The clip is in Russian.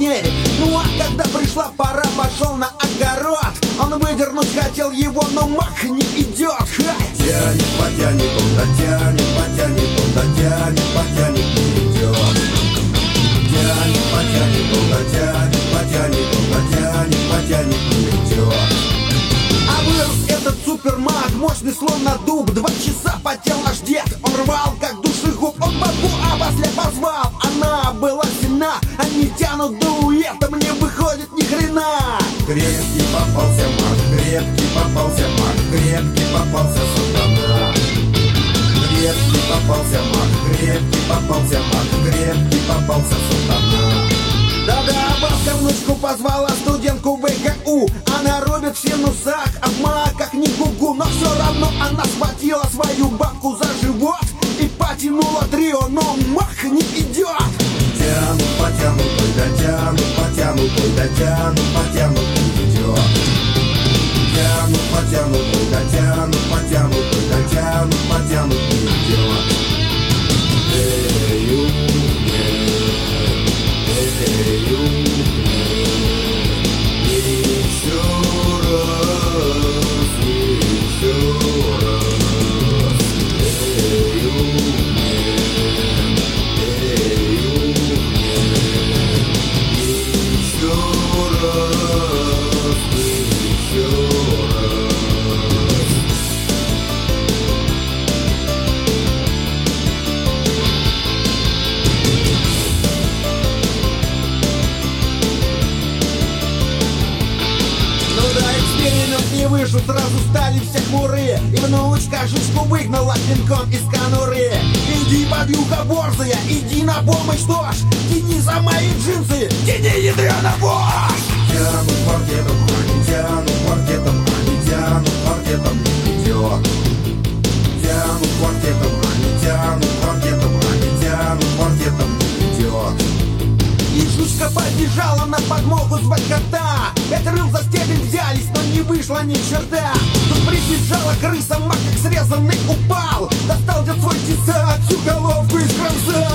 дней. Ну а когда пришла пора, пошел на огород. Он выдернуть хотел его, но мах не идет. Тянет, потянет, он дотянет, потянет, он дотянет, потянет, не идет. Тянет, потянет, он дотянет, потянет, он дотянет, потянет, не идет. А вырос этот супермаг, мощный словно дуб. 2 часа потел наш дед, он рвал как душегуб. Он бабу обосле позвал, она была сильна. Они тянут дуэтом, не выходит ни хрена. Крепкий попался маг, крепкий попался маг, крепкий попался сатана. Крепкий попался маг, крепкий попался маг, крепкий попался сатана. Да-да, бабка внучку позвала, студентку ВГУ. Она рубит в синусах, а в маках не гугу. Но все равно она схватила свою бабку за живот и потянула трио, но мах не идет. Тянут, потянут, той дотянут, потянут, той дотянут, потянут, не идет. Тянут, потянут, той дотянут, потянут, той дотянут, потянут, не идет. Эй, умер, эй, умер, еще раз, еще раз. Эй, умер, эй, умер, еще раз, еще раз. Ну да, эксперимент не вышел, сразу стали все хмурые. И внучка жучку выгнала пинком из конуры. Иди, подвюха борзая, иди на помощь, что ж. Тяни за мои джинсы, тяни ядрёна вошь. Тянут квартетом, они тянут квартетом, они тянут квартетом, не идет. Тянут квартетом, они тянут квартетом, они тянут квартетом, не идет. И жучка побежала на подмогу звать кота. 5 рыл за стебель взялись, но не вышло ни черта. Тут прибежала крыса, маг как срезанный упал. Достал дед свой тесак, всю головку искромсал.